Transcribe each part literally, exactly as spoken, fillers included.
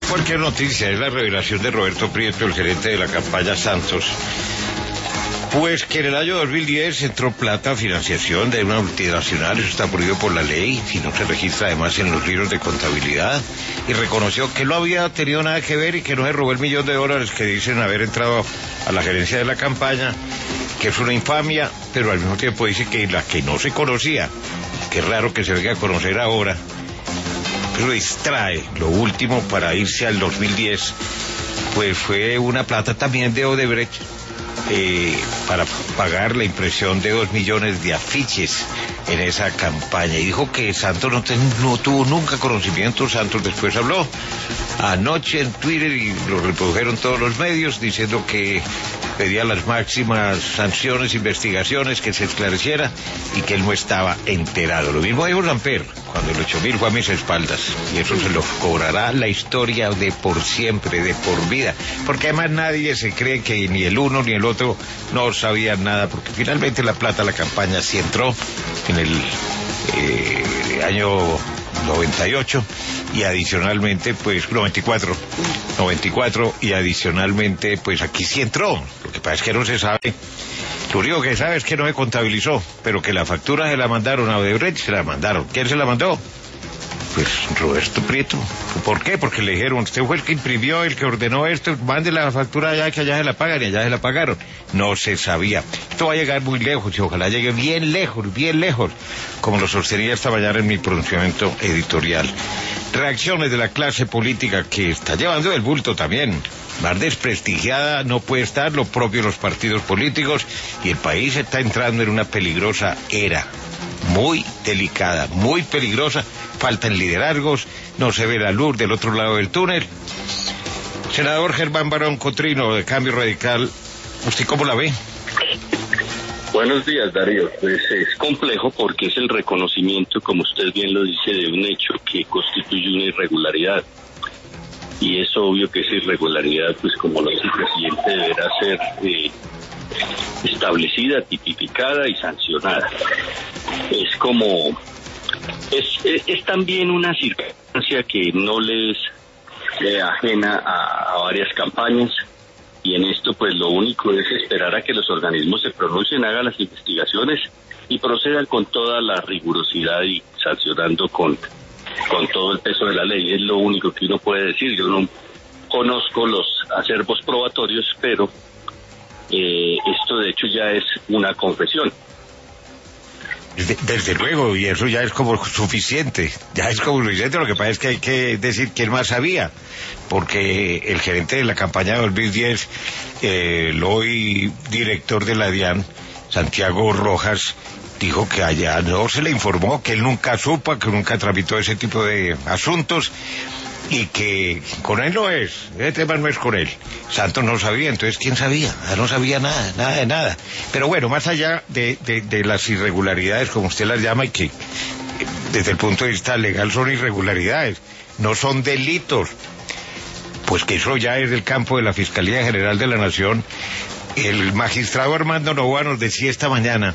Cualquier noticia es la revelación de Roberto Prieto, el gerente de la campaña Santos. Pues que en el año dos mil diez entró plata a financiación de una multinacional, eso está prohibido por la ley, si no se registra además en los libros de contabilidad, y reconoció que no había tenido nada que ver y que no se robó el millón de dólares que dicen haber entrado a la gerencia de la campaña, que es una infamia, pero al mismo tiempo dice que la que no se conocía, que es raro que se venga a conocer ahora, pero extrae lo último para irse al dos mil diez, pues fue una plata también de Odebrecht, Eh, para pagar la impresión de dos millones de afiches en esa campaña. Y dijo que Santos no, ten, no tuvo nunca conocimiento. Santos después habló anoche en Twitter y lo reprodujeron todos los medios diciendo que pedía las máximas sanciones, investigaciones, que se esclareciera y que él no estaba enterado. Lo mismo dijo Samper cuando el ocho mil fue a mis espaldas, y eso se lo cobrará la historia de por siempre, de por vida, porque además nadie se cree que ni el uno ni el otro no sabían nada, porque finalmente la plata, la campaña sí entró en el eh, año noventa y ocho y adicionalmente pues noventa y cuatro noventa y cuatro y adicionalmente pues aquí sí entró. Lo que pasa es que no se sabe. Lo único que sabe es que no se contabilizó, pero que la factura se la mandaron a Odebrecht, se la mandaron. ¿Quién se la mandó? Pues Roberto Prieto. ¿Por qué? Porque le dijeron, usted fue el que imprimió, el que ordenó esto, mande la factura allá, que allá se la pagan, y allá se la pagaron. No se sabía. Esto va a llegar muy lejos, y ojalá llegue bien lejos, bien lejos, como lo sostenía esta mañana en mi pronunciamiento editorial. Reacciones de la clase política, que está llevando el bulto también. Más desprestigiada no puede estar, lo propio los partidos políticos, y el país está entrando en una peligrosa era. Muy delicada, muy peligrosa, faltan liderazgos, no se ve la luz del otro lado del túnel. Senador Germán Barón Cotrino, de Cambio Radical, ¿usted cómo la ve? Buenos días, Darío. Pues es complejo porque es el reconocimiento, como usted bien lo dice, de un hecho que constituye una irregularidad. Y es obvio que esa irregularidad, pues como lo dice el presidente, deberá ser eh, establecida, tipificada y sancionada. Es como... Es, es, es también una circunstancia que no les eh, ajena a, a varias campañas, y en esto pues lo único es esperar a que los organismos se pronuncien, hagan las investigaciones y procedan con toda la rigurosidad y sancionando con, con todo el peso de la ley. Es lo único que uno puede decir. Yo no conozco los acervos probatorios, pero eh, esto de hecho ya es una confesión. Desde luego, y eso ya es como suficiente, ya es como suficiente. Lo que pasa es que hay que decir quién más sabía, porque el gerente de la campaña de dos mil diez, eh, el hoy director de la DIAN, Santiago Rojas, dijo que allá no se le informó, que él nunca supo, que nunca tramitó ese tipo de asuntos, y que con él no es, ese tema no es con él. Santos no sabía, entonces ¿quién sabía? No sabía nada, nada de nada. Pero bueno, más allá de, de, de las irregularidades, como usted las llama, y que desde el punto de vista legal son irregularidades, no son delitos, pues que eso ya es del campo de la Fiscalía General de la Nación. El magistrado Armando Novoa nos decía esta mañana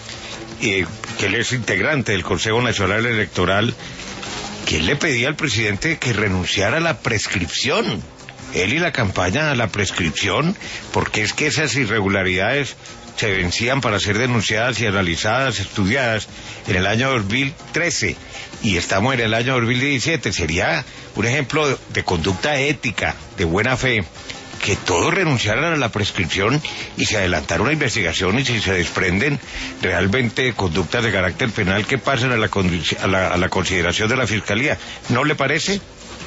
eh, que él es integrante del Consejo Nacional Electoral, que él le pedía al presidente que renunciara a la prescripción, él y la campaña a la prescripción, porque es que esas irregularidades se vencían para ser denunciadas y analizadas, estudiadas en el año dos mil trece, y estamos en el año dos mil diecisiete. Sería un ejemplo de, de conducta ética, de buena fe, que todos renunciaran a la prescripción y se adelantara una investigación, y si se desprenden realmente conductas de carácter penal, que pasen a la, a la, a la consideración de la Fiscalía. ¿No le parece?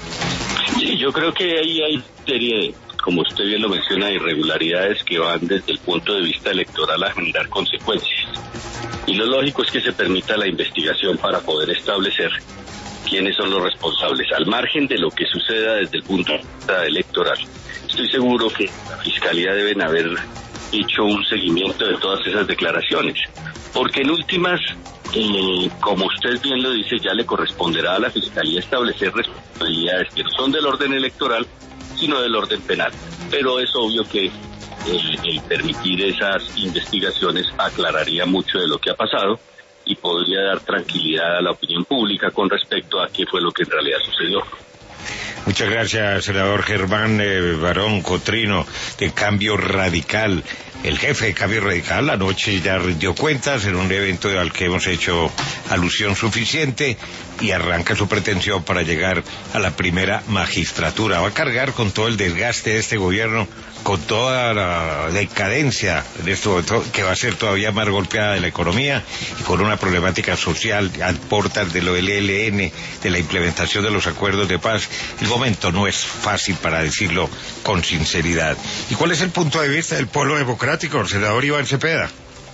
Sí, yo creo que ahí hay serie, como usted bien lo menciona, irregularidades que van desde el punto de vista electoral a generar consecuencias. Y lo lógico es que se permita la investigación para poder establecer quiénes son los responsables, al margen de lo que suceda desde el punto de vista electoral. Estoy seguro que la Fiscalía deben haber hecho un seguimiento de todas esas declaraciones, porque en últimas, eh, como usted bien lo dice, ya le corresponderá a la Fiscalía establecer responsabilidades que no son del orden electoral, sino del orden penal. Pero es obvio que el, el permitir esas investigaciones aclararía mucho de lo que ha pasado y podría dar tranquilidad a la opinión pública con respecto a qué fue lo que en realidad sucedió. Muchas gracias, senador Germán eh, Barón Cotrino, de Cambio Radical. El jefe de Cambio Radical anoche ya rindió cuentas en un evento al que hemos hecho alusión suficiente y arranca su pretensión para llegar a la primera magistratura. Va a cargar con todo el desgaste de este gobierno, con toda la decadencia de esto, que va a ser todavía más golpeada de la economía y con una problemática social a portas de lo del E L N, de la implementación de los acuerdos de paz. El momento no es fácil, para decirlo con sinceridad. ¿Y cuál es el punto de vista del Polo Democrático, senador Iván Cepeda?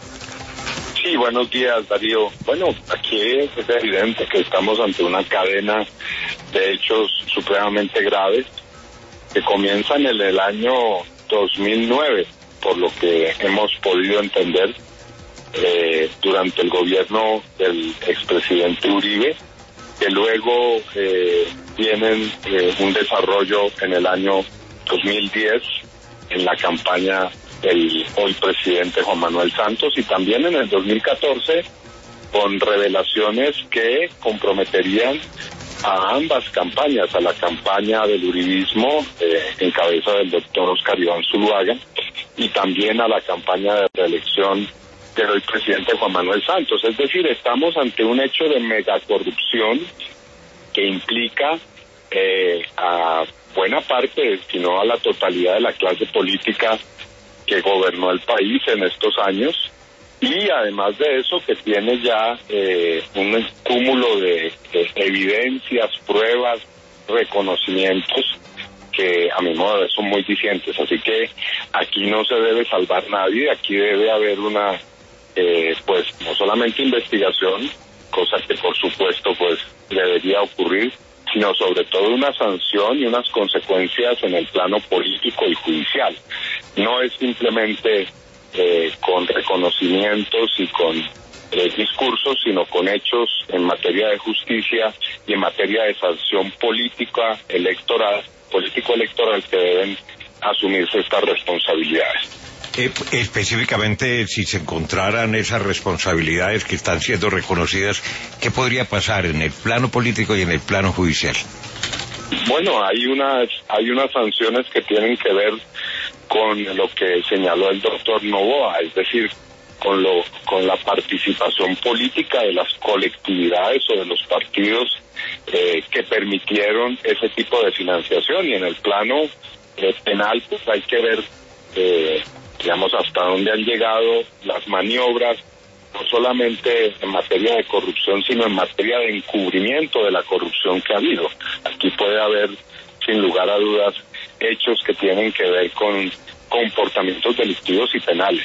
Sí, buenos días, Darío. Bueno, aquí es evidente que estamos ante una cadena de hechos supremamente graves que comienzan en el año dos mil nueve, por lo que hemos podido entender eh, durante el gobierno del expresidente Uribe, que luego eh, tienen eh, un desarrollo en el año dos mil diez en la campaña del hoy presidente Juan Manuel Santos, y también en el dos mil catorce con revelaciones que comprometerían a ambas campañas, a la campaña del uribismo eh, en cabeza del doctor Oscar Iván Zuluaga, y también a la campaña de reelección del hoy presidente Juan Manuel Santos. Es decir, estamos ante un hecho de megacorrupción que implica eh, a buena parte, si no a la totalidad de la clase política que gobernó el país en estos años, y además de eso que tiene ya eh, un cúmulo de, de evidencias, pruebas, reconocimientos que a mi modo de ver son muy dicientes. Así que aquí no se debe salvar nadie, aquí debe haber una eh, pues no solamente investigación, cosa que por supuesto pues debería ocurrir, sino sobre todo una sanción y unas consecuencias en el plano político y judicial. No es simplemente eh, con reconocimientos y con eh, discursos, sino con hechos en materia de justicia y en materia de sanción política electoral, político-electoral, que deben asumirse estas responsabilidades. Eh, específicamente, si se encontraran esas responsabilidades que están siendo reconocidas, ¿qué podría pasar en el plano político y en el plano judicial? Bueno, hay unas hay unas sanciones que tienen que ver con lo que señaló el doctor Novoa, es decir, con lo con la participación política de las colectividades o de los partidos eh, que permitieron ese tipo de financiación. Y en el plano eh, penal, pues hay que ver eh, digamos hasta dónde han llegado las maniobras, no solamente en materia de corrupción, sino en materia de encubrimiento de la corrupción que ha habido. Aquí puede haber, sin lugar a dudas, hechos que tienen que ver con comportamientos delictivos y penales.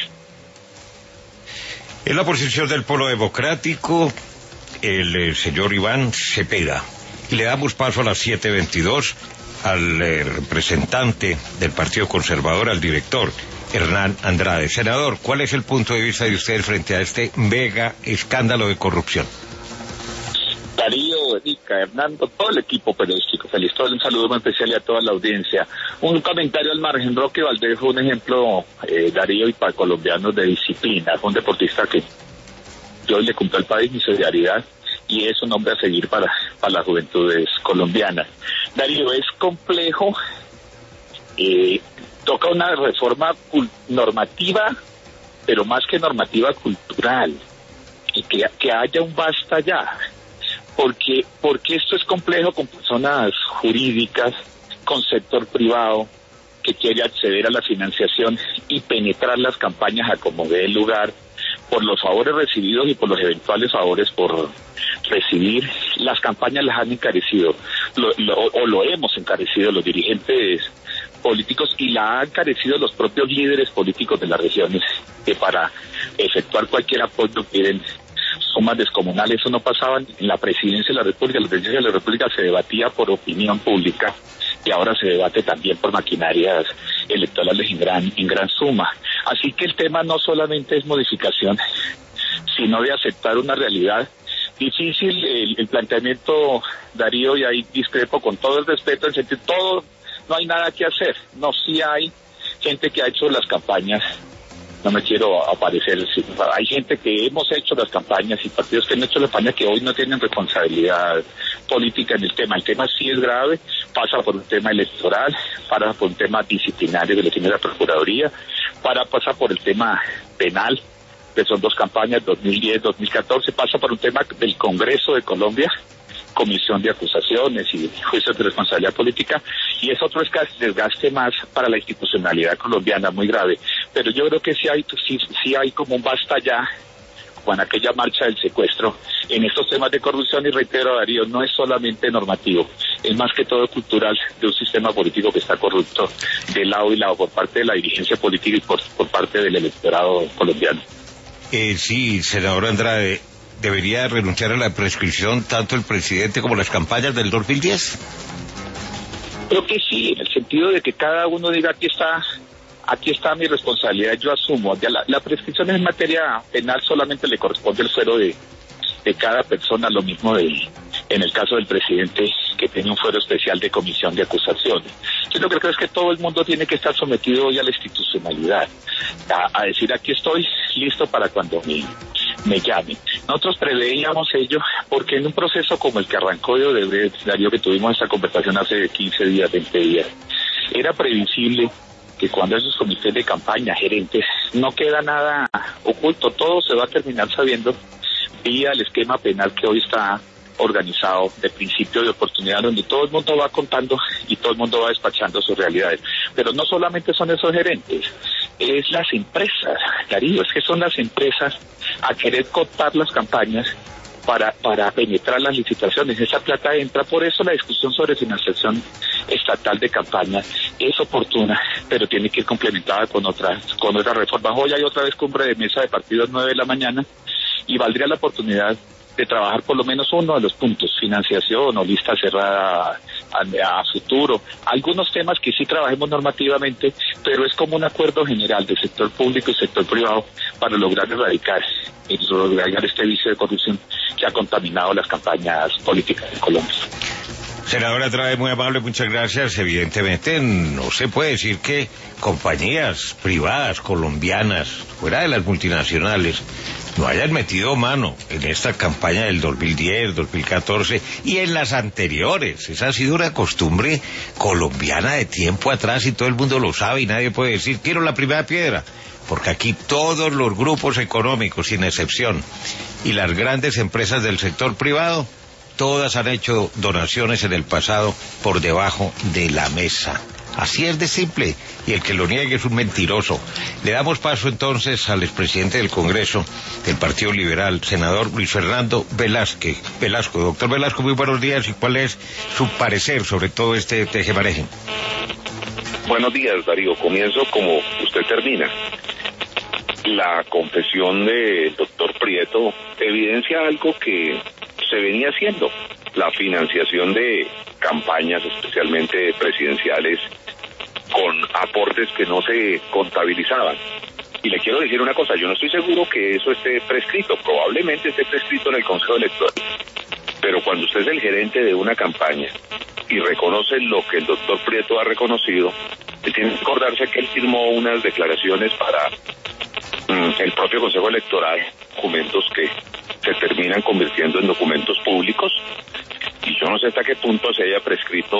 En la posición del Polo Democrático, el eh, señor Iván Cepeda. Y le damos paso a las siete veintidós al eh, representante del Partido Conservador, al director Hernán Andrade. Senador, ¿cuál es el punto de vista de usted frente a este mega escándalo de corrupción? Darío, Erika, Hernando, todo el equipo periodístico, feliz, todo un saludo muy especial y a toda la audiencia. Un comentario al margen: Roque Valdés fue un ejemplo, eh, Darío, y para colombianos de disciplina. Fue un deportista que yo le cumplió al país mi solidaridad, y es un hombre a seguir para, para las juventudes colombianas. Darío, es complejo, eh, toca una reforma normativa, pero más que normativa, cultural, y que, que haya un basta ya, porque, porque esto es complejo con personas jurídicas, con sector privado, que quiere acceder a la financiación y penetrar las campañas a como dé el lugar, por los favores recibidos y por los eventuales favores por recibir. Las campañas las han encarecido, lo, lo, o lo hemos encarecido los dirigentes políticos, y la han encarecido los propios líderes políticos de las regiones, que para efectuar cualquier apoyo piden sumas descomunales. Eso no pasaba en la presidencia de la República. La presidencia de la República se debatía por opinión pública, y ahora se debate también por maquinarias electorales en gran, en gran suma. Así que el tema no solamente es modificación, sino de aceptar una realidad difícil. El, el planteamiento, Darío, y ahí discrepo con todo el respeto, en sentido, todo, no hay nada que hacer. No, sí hay gente que ha hecho las campañas no me quiero aparecer. Hay gente que hemos hecho las campañas y partidos que han hecho la campaña que hoy no tienen responsabilidad política en el tema. El tema sí es grave, pasa por un tema electoral, pasa por un tema disciplinario que le tiene la Procuraduría, para pasa por el tema penal, que son dos campañas, dos mil diez, dos mil catorce, pasa por un tema del Congreso de Colombia, comisión de acusaciones y juicios de responsabilidad política, y es otro desgaste más para la institucionalidad colombiana, muy grave. Pero yo creo que sí hay, sí, sí hay como un basta ya con aquella marcha del secuestro en estos temas de corrupción, y reitero, Darío, no es solamente normativo, es más que todo cultural de un sistema político que está corrupto de lado y lado por parte de la dirigencia política y por, por parte del electorado colombiano. Eh, sí, senador Andrade, ¿debería renunciar a la prescripción tanto el presidente como las campañas del dos mil diez? Creo que sí, en el sentido de que cada uno diga aquí está, aquí está mi responsabilidad, yo asumo. Ya la, la prescripción en materia penal solamente le corresponde el fuero de, de cada persona, lo mismo de, en el caso del presidente, que tiene un fuero especial de comisión de acusaciones. Yo lo que creo es que todo el mundo tiene que estar sometido hoy a la institucionalidad, a, a decir aquí estoy listo para cuando me, me llamen. Nosotros preveíamos ello porque en un proceso como el que arrancó de Odebrecht, Darío, que tuvimos esta conversación hace quince días, veinte días, era previsible que cuando esos comités de campaña, gerentes, no queda nada oculto, todo se va a terminar sabiendo vía el esquema penal que hoy está organizado de principio de oportunidad, donde todo el mundo va contando y todo el mundo va despachando sus realidades. Pero no solamente son esos gerentes, es las empresas, Darío, es que son las empresas a querer cooptar las campañas para para penetrar las licitaciones. Esa plata entra, por eso la discusión sobre financiación estatal de campaña es oportuna, pero tiene que ir complementada con otras con otras reformas. Hoy hay otra vez cumbre de mesa de partidos nueve de la mañana y valdría la oportunidad de trabajar por lo menos uno de los puntos, financiación o lista cerrada a, a futuro, algunos temas que sí trabajemos normativamente, pero es como un acuerdo general del sector público y sector privado para lograr erradicar, erradicar este vicio de corrupción que ha contaminado las campañas políticas en Colombia. Senadora Andrade, muy amable, muchas gracias. Evidentemente no se puede decir que compañías privadas colombianas, fuera de las multinacionales, no hayan metido mano en esta campaña del dos mil diez, dos mil catorce y en las anteriores. Esa ha sido una costumbre colombiana de tiempo atrás y todo el mundo lo sabe y nadie puede decir quiero la primera piedra, porque aquí todos los grupos económicos, sin excepción, y las grandes empresas del sector privado, todas han hecho donaciones en el pasado por debajo de la mesa. Así es de simple, y el que lo niegue es un mentiroso. Le damos paso entonces al expresidente del Congreso del Partido Liberal, senador Luis Fernando Velázquez. Velasco, doctor Velasco, muy buenos días, y cuál es su parecer sobre todo este tejemaneje. Buenos días, Darío. Comienzo como usted termina. La confesión del doctor Prieto evidencia algo que se venía haciendo, la financiación de campañas, especialmente presidenciales, con aportes que no se contabilizaban. Y le quiero decir una cosa, yo no estoy seguro que eso esté prescrito, probablemente esté prescrito en el Consejo Electoral, pero cuando usted es el gerente de una campaña y reconoce lo que el doctor Prieto ha reconocido, tiene que acordarse que él firmó unas declaraciones para mm, el propio Consejo Electoral, documentos que se terminan convirtiendo en documentos públicos, y yo no sé hasta qué punto se haya prescrito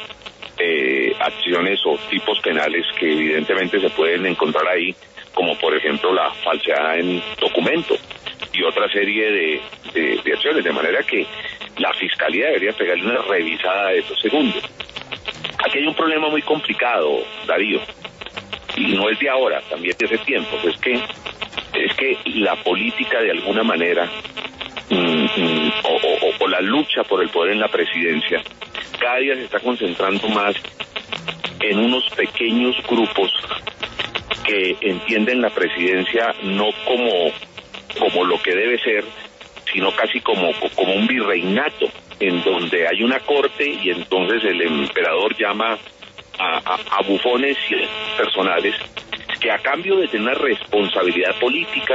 eh, acciones o tipos penales que evidentemente se pueden encontrar ahí, como por ejemplo la falsedad en documento y otra serie de, de, de acciones, de manera que la Fiscalía debería pegarle una revisada a eso. Segundo, aquí hay un problema muy complicado, Darío, y no es de ahora, también de hace tiempo, es que es que la política de alguna manera mm, mm, o, o, o la lucha por el poder en la presidencia cada día se está concentrando más en unos pequeños grupos que entienden la presidencia no como como lo que debe ser, sino casi como como un virreinato en donde hay una corte y entonces el emperador llama a, a, a bufones personales que a cambio de tener una responsabilidad política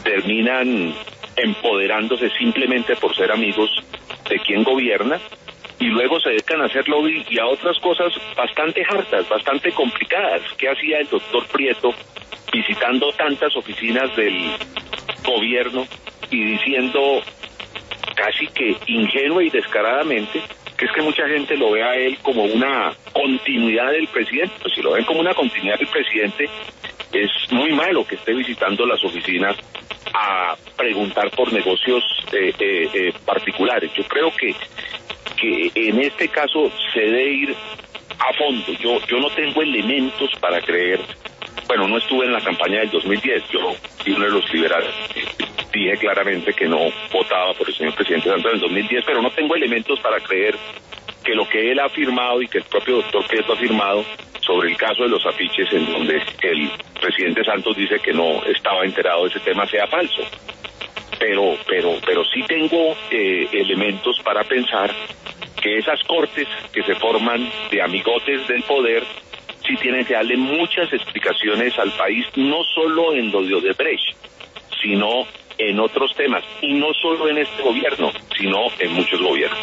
terminan empoderándose simplemente por ser amigos de quien gobierna y luego se dedican a hacer lobby y a otras cosas bastante hartas, bastante complicadas. ¿Qué hacía el doctor Prieto visitando tantas oficinas del gobierno y diciendo casi que ingenua y descaradamente que es que mucha gente lo ve a él como una continuidad del presidente? Pues si lo ven como una continuidad del presidente, es muy malo que esté visitando las oficinas a preguntar por negocios eh, eh, eh, particulares. Yo creo que que en este caso se debe ir a fondo. Yo yo no tengo elementos para creer. Bueno, no estuve en la campaña del dos mil diez, yo fui uno de los liberales, dije claramente que no votaba por el señor presidente Santos en el dos mil diez, pero no tengo elementos para creer que lo que él ha afirmado y que el propio doctor Prieto ha afirmado sobre el caso de los afiches, en donde el presidente Santos dice que no estaba enterado de ese tema, sea falso. Pero, pero, pero sí tengo eh, elementos para pensar que esas cortes que se forman de amigotes del poder sí tienen que darle muchas explicaciones al país, no solo en lo de Odebrecht, sino en otros temas, y no solo en este gobierno, sino en muchos gobiernos.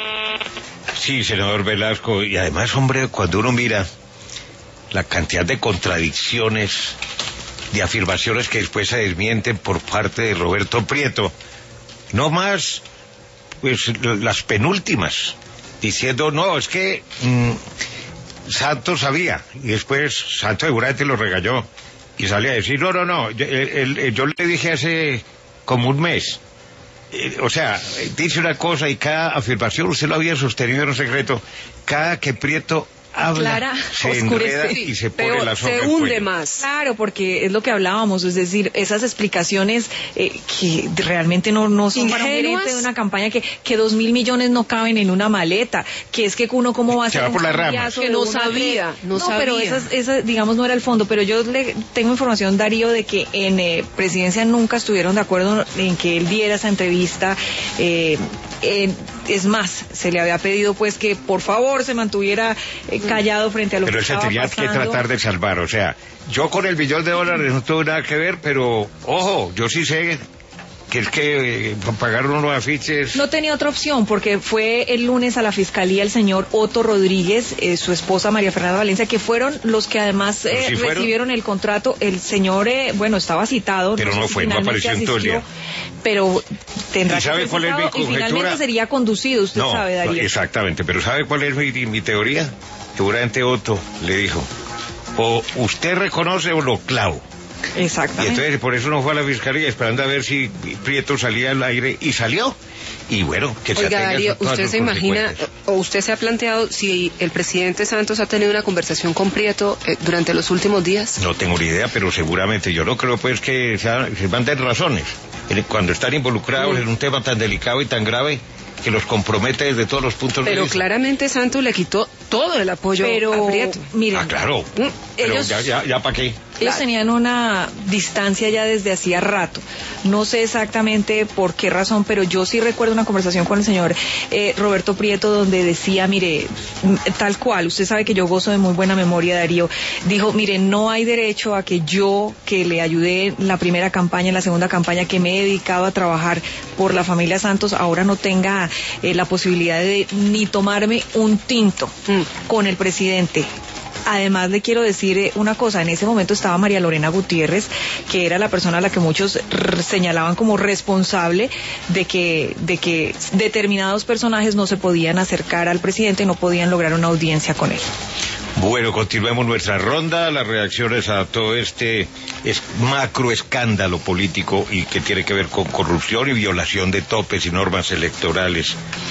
Sí, senador Velasco, y además, hombre, cuando uno mira la cantidad de contradicciones, de afirmaciones que después se desmienten por parte de Roberto Prieto, no más, pues las penúltimas, diciendo, no, es que mmm, Santos sabía, y después Santos seguramente lo regañó, y sale a decir, no, no, no, yo, el, el, yo le dije hace como un mes, eh, o sea, dice una cosa y cada afirmación, usted lo había sostenido en un secreto, cada que Prieto habla, Clara, se enreda y se pone pero la soga se al hunde cuello. más. Claro, porque es lo que hablábamos, es decir, esas explicaciones eh, que realmente no, no son para un gerente de una campaña, que, que dos mil millones no caben en una maleta, que es que uno cómo va a hacer va por un las ramas. cambiazo Que de no una sabía, red? no sabía. pero esas, esas, digamos, no era el fondo, pero yo le tengo información, Darío, de que en eh, presidencia nunca estuvieron de acuerdo en que él diera esa entrevista. eh, eh, es más, se le había pedido pues que por favor se mantuviera eh, callado frente a lo Pero que él se estaba tenía pasando. que tratar de salvar, o sea, yo con el billón de dólares no tuve nada que ver, pero, ojo, yo sí sé que es que eh, pagaron unos afiches. No tenía otra opción, porque fue el lunes a la fiscalía el señor Otto Rodríguez, eh, su esposa María Fernanda Valencia, que fueron los que además eh, ¿Sí fueron? recibieron el contrato. El señor, eh, bueno, estaba citado. Pero sé no si fue, no finalmente apareció en todo el asistió, día. Pero tendrá ¿Y sabe que ser cuál es mi citado y conjetura? finalmente sería conducido, usted No, sabe, Darío. no, exactamente, pero ¿sabe cuál es mi, mi teoría? Seguramente Otto le dijo, o usted reconoce o lo clavo. Y Exactamente. entonces por eso no fue a la fiscalía, esperando a ver si Prieto salía al aire, y salió. Y bueno, que se Oiga, atenga Darío, a todas ¿usted sus se imagina, consecuencias. o usted se ha planteado si el presidente Santos ha tenido una conversación con Prieto eh, durante los últimos días? No tengo ni idea, pero seguramente yo no creo pues que sea, se van a tener razones. Cuando están involucrados Mm. en un tema tan delicado y tan grave que los compromete desde todos los puntos de Pero vista. claramente Santos le quitó todo el apoyo Pero, a Prieto. miren, Ah, claro. Mm, Pero ellos- ya, ya, ya para qué. Ellos tenían una distancia ya desde hacía rato. No sé exactamente por qué razón, pero yo sí recuerdo una conversación con el señor eh, Roberto Prieto donde decía, mire, tal cual, usted sabe que yo gozo de muy buena memoria, Darío, dijo, mire, no hay derecho a que yo, que le ayudé en la primera campaña, en la segunda campaña, que me he dedicado a trabajar por la familia Santos, ahora no tenga eh, la posibilidad de ni tomarme un tinto Mm. con el presidente. Además, le quiero decir eh, una cosa, en ese momento estaba María Lorena Gutiérrez, que era la persona a la que muchos r- señalaban como responsable de que, de que determinados personajes no se podían acercar al presidente, no podían lograr una audiencia con él. Bueno, continuemos nuestra ronda, las reacciones a todo este es macro escándalo político y que tiene que ver con corrupción y violación de topes y normas electorales.